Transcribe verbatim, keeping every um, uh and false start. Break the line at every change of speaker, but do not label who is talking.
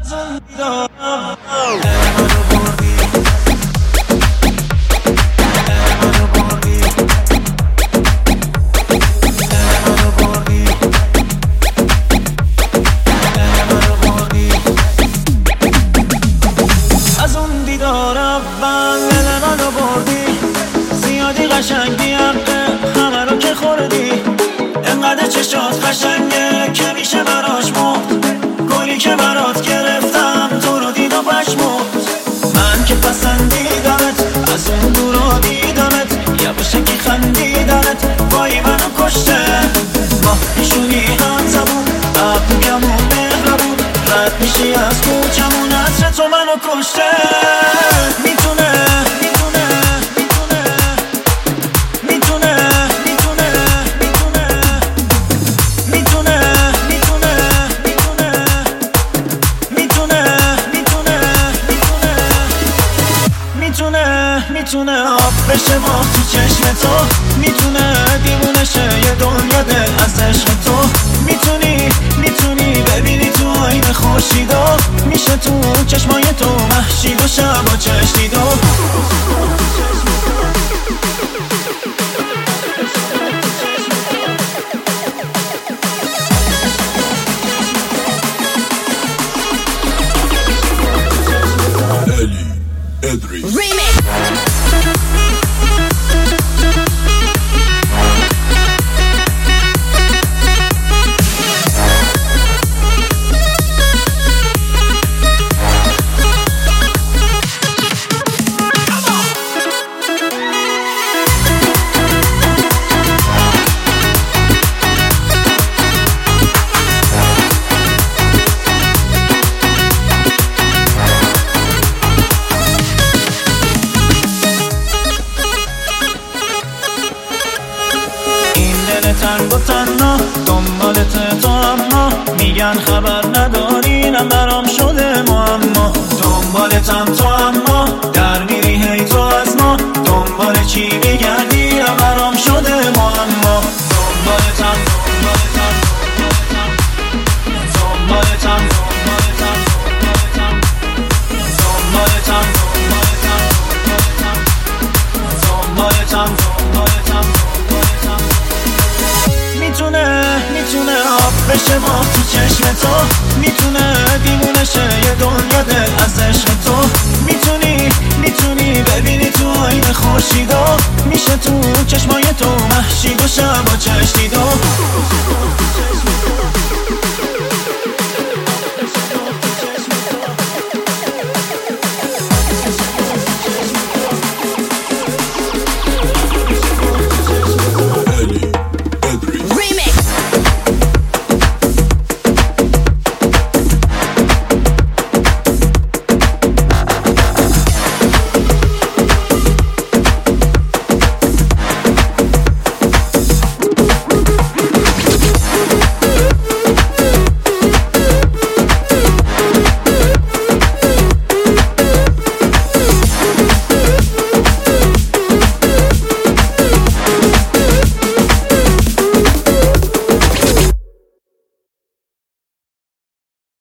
از اون دیدار اول دل منو بردی، زیادی قشنگی حقه همه رو که خوردی. انقدر چشات قشنگه که میشه براش مرد، گلی که برات گرفتم تو رو دید و پشمرد. من که پسندیدمت از اون دورا دیدمت، یواشکی خندیدنت وای منو کشته. ماه پیشونی هم زبون ابرو کمون مهربون، رد میشی از کوچمون عطر تو منو کشته. میتونه میتونه میتونه میتونه میتونه میتونه میتونه میتونه میتونه میتونه میتونه میتونه آب بشه ما تو چشم تو، میتونه دیوونه شه یه دنیا دل از عشق